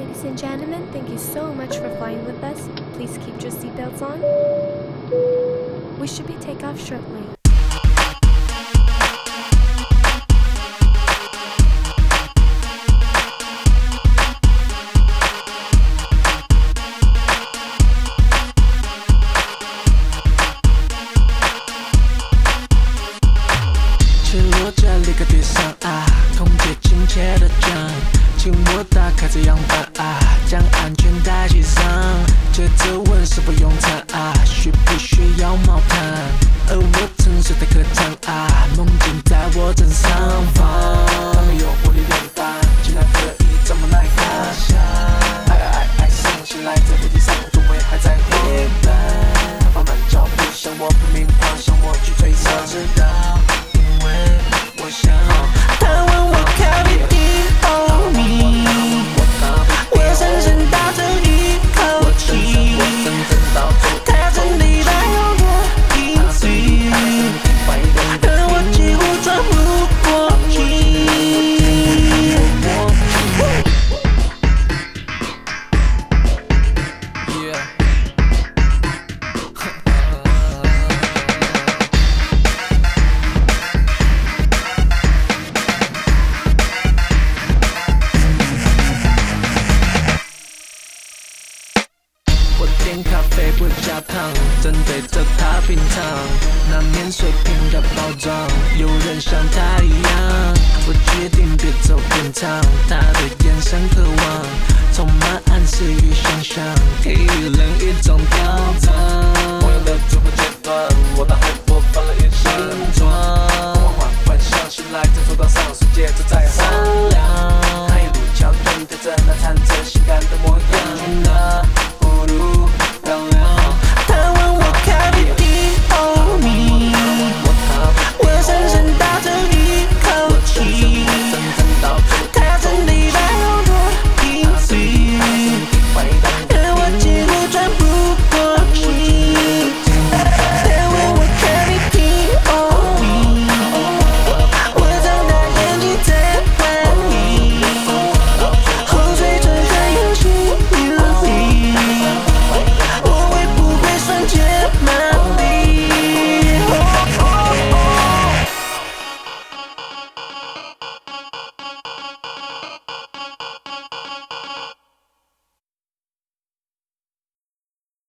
Ladies and gentlemen, thank you so much for flying with us. Please keep your seatbelts on. We should be take off shortly. 赤裸着立刻对上啊，空姐亲切的讲，请我打开这样板啊，将安全带系上，接着问是否用餐啊，需不需要毛毯？而我沉睡在客舱啊，梦境在我正上方，他没有玻璃脸蛋，竟然可以这么耐看，爱上醒来在飞机上，座位还在回荡，他放慢脚步向我拼命跑，向我去追上，知道。我想，他问我可不可以hold me，我深深倒抽一口气，他真的把我的意思，而我几乎喘不过气。点咖啡不加糖，正对着他品尝那免水瓶的包装，有人像他一样，我决定别走偏场，他的眼神渴望，充满暗示与想象，给予人一种挑战。我有了最后阶段，我脑海播放了一声装，幻想醒来在走道上，世界正在闪亮，他一路桥段对着那餐。